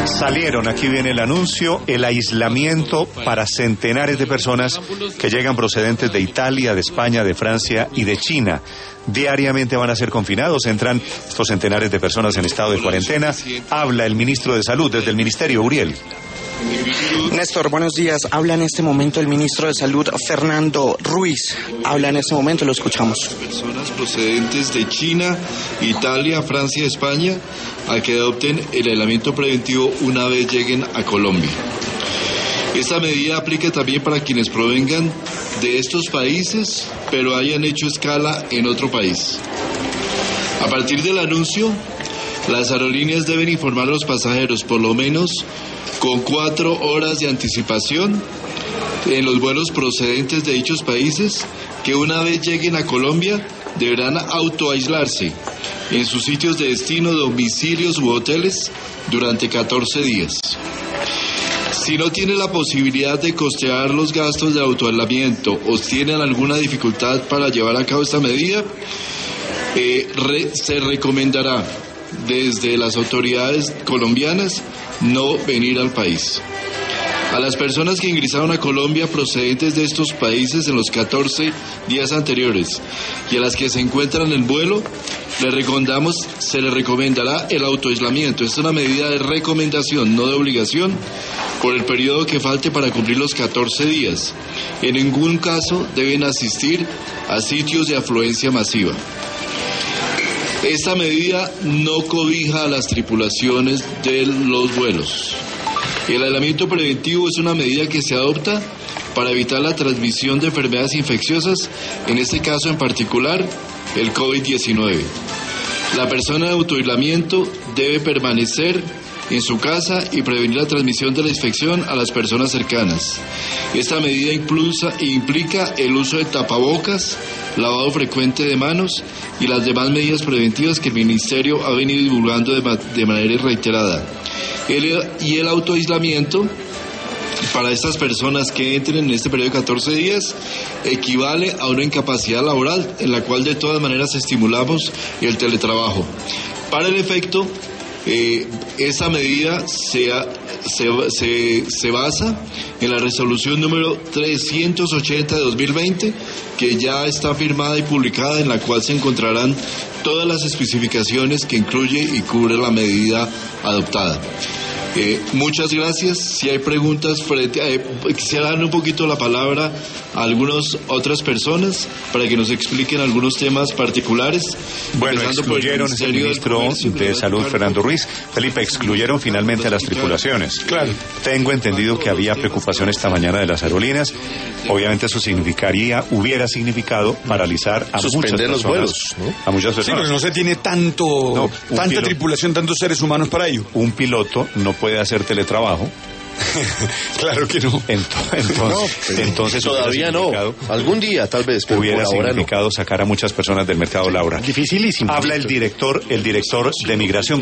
Salieron, aquí viene el anuncio, el aislamiento para centenares de personas que llegan procedentes de Italia, de España, de Francia y de China. Diariamente van a ser confinados, entran estos centenares de personas en estado de cuarentena. Habla el ministro de Salud desde el Ministerio, Uriel. Néstor, buenos días. Habla en este momento el ministro de Salud, Fernando Ruiz. Habla en este momento, lo escuchamos. Personas procedentes de China, Italia, Francia y España a que adopten el aislamiento preventivo una vez lleguen a Colombia. Esta medida aplica también para quienes provengan de estos países, pero hayan hecho escala en otro país. A partir del anuncio, las aerolíneas deben informar a los pasajeros por lo menos con 4 horas de anticipación en los vuelos procedentes de dichos países que una vez lleguen a Colombia deberán autoaislarse en sus sitios de destino, domicilios u hoteles durante 14 días. Si no tienen la posibilidad de costear los gastos de autoaislamiento o tienen alguna dificultad para llevar a cabo esta medida, se recomendará desde las autoridades colombianas no venir al país. A las personas que ingresaron a Colombia procedentes de estos países en los 14 días anteriores y a las que se encuentran en vuelo, se les recomendará el autoaislamiento. Esta es una medida de recomendación, no de obligación, por el periodo que falte para cumplir los 14 días. En ningún caso deben asistir a sitios de afluencia masiva. Esta medida no cobija a las tripulaciones de los vuelos. El aislamiento preventivo es una medida que se adopta para evitar la transmisión de enfermedades infecciosas, en este caso en particular el COVID-19. La persona de autoaislamiento debe permanecer en su casa y prevenir la transmisión de la infección a las personas cercanas. Esta medida implica el uso de tapabocas, lavado frecuente de manos y las demás medidas preventivas que el Ministerio ha venido divulgando de manera reiterada. El autoaislamiento para estas personas que entren en este periodo de 14 días equivale a una incapacidad laboral en la cual de todas maneras estimulamos el teletrabajo. Para el efecto, esa medida se basa en la resolución número 380 de 2020, que ya está firmada y publicada, en la cual se encontrarán todas las especificaciones que incluye y cubre la medida adoptada. Muchas gracias. Si hay preguntas, quisiera darle un poquito la palabra a algunas otras personas para que nos expliquen algunos temas particulares. Bueno, excluyeron el ministro de Salud, Fernando Ruiz. Felipe, excluyeron finalmente a las tripulaciones. Claro. Tengo entendido que había preocupación esta mañana de las aerolíneas. Obviamente eso hubiera significado paralizar a muchas personas. Los vuelos, ¿no? A muchas personas. Sí, pero no se tiene tanta tripulación, tantos seres humanos para ello. Un piloto no puede hacer teletrabajo. Claro que no. Entonces todavía no. Algún día tal vez, pero hubiera significado no. sacar a muchas personas del mercado laboral. Dificilísimo. Habla el director de Migración.